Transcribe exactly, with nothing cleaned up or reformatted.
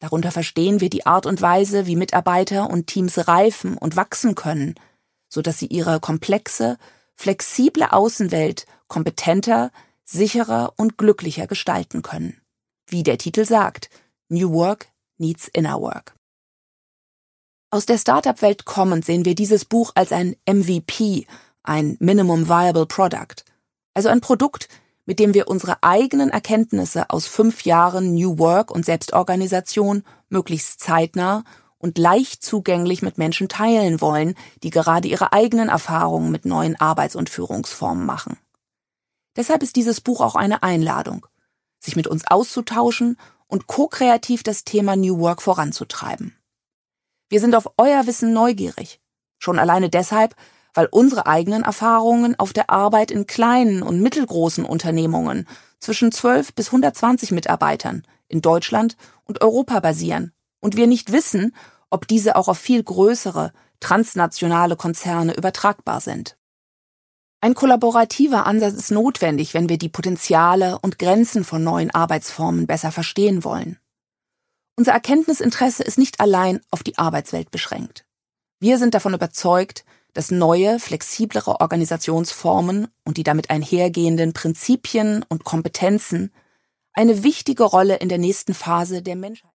Darunter verstehen wir die Art und Weise, wie Mitarbeiter und Teams reifen und wachsen können, sodass sie ihre komplexe, flexible Außenwelt kompetenter, sicherer und glücklicher gestalten können. Wie der Titel sagt, New Work needs Inner Work. Aus der Startup-Welt kommend sehen wir dieses Buch als ein M V P, ein Minimum Viable Product, also ein Produkt, mit dem wir unsere eigenen Erkenntnisse aus fünf Jahren New Work und Selbstorganisation möglichst zeitnah und leicht zugänglich mit Menschen teilen wollen, die gerade ihre eigenen Erfahrungen mit neuen Arbeits- und Führungsformen machen. Deshalb ist dieses Buch auch eine Einladung, sich mit uns auszutauschen und ko-kreativ das Thema New Work voranzutreiben. Wir sind auf euer Wissen neugierig, schon alleine deshalb, weil unsere eigenen Erfahrungen auf der Arbeit in kleinen und mittelgroßen Unternehmungen zwischen zwölf bis hundertzwanzig Mitarbeitern in Deutschland und Europa basieren und wir nicht wissen, ob diese auch auf viel größere, transnationale Konzerne übertragbar sind. Ein kollaborativer Ansatz ist notwendig, wenn wir die Potenziale und Grenzen von neuen Arbeitsformen besser verstehen wollen. Unser Erkenntnisinteresse ist nicht allein auf die Arbeitswelt beschränkt. Wir sind davon überzeugt, dass neue, flexiblere Organisationsformen und die damit einhergehenden Prinzipien und Kompetenzen eine wichtige Rolle in der nächsten Phase der Menschheit